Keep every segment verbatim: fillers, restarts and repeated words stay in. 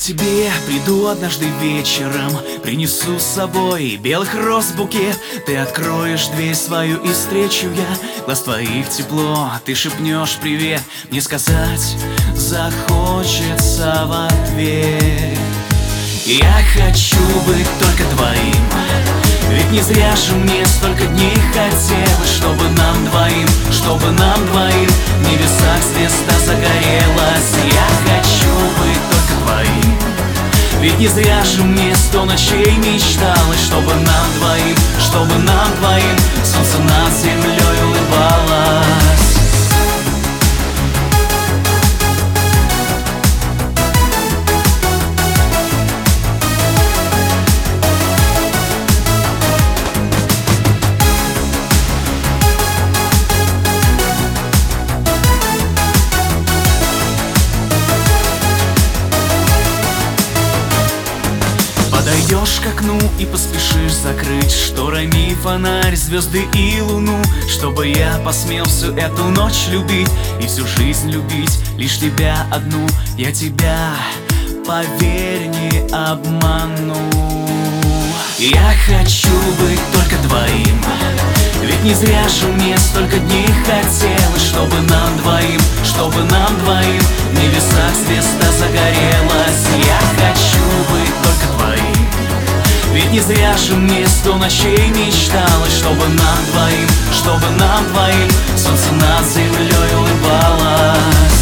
тебе приду однажды вечером, принесу с собой белых роз букет. Ты откроешь дверь свою и встречу я глаз твоих тепло, ты шепнешь привет. Мне сказать захочется в ответ: я хочу быть только твоим. Ведь не зря же мне столько дней хотелось, чтобы нам двоим, чтобы нам двоим в небесах звезда загорелась. Я хочу быть только твоим. Ведь не зря же мне сто ночей мечталось, чтобы нам двоим, чтобы нам двоим солнце над землей улыбалось. Подойдешь к окну и поспешишь закрыть шторами фонарь, звезды и луну, чтобы я посмел всю эту ночь любить и всю жизнь любить лишь тебя одну. Я тебя, поверь, не обману. Я хочу быть только твоим. Ведь не зря же мне столько дней хотелось, чтобы нам двоим, чтобы нам двоим в небесах звезда загорелась. Я хочу быть только твоим. Ведь не зря же мне сто ночей мечталось, чтобы нам двоим, чтобы нам двоим солнце над землей улыбалось.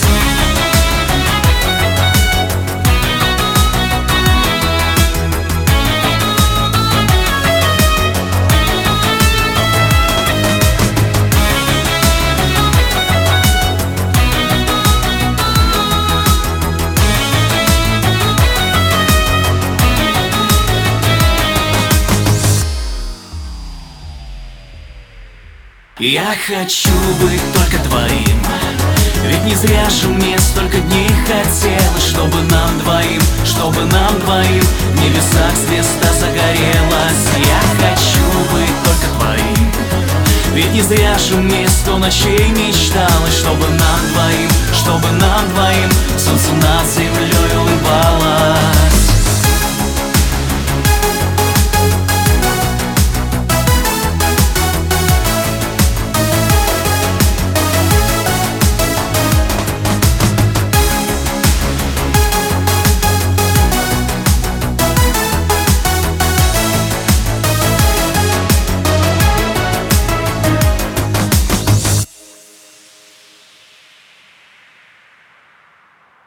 Я хочу быть только твоим. Ведь не зря же мне столько дней хотелось, чтобы нам двоим, чтобы нам двоим в небесах звезда загорелась. Я хочу быть только твоим. Ведь не зря же мне сто ночей мечталось, чтобы нам двоим, чтобы нам двоим солнце над землей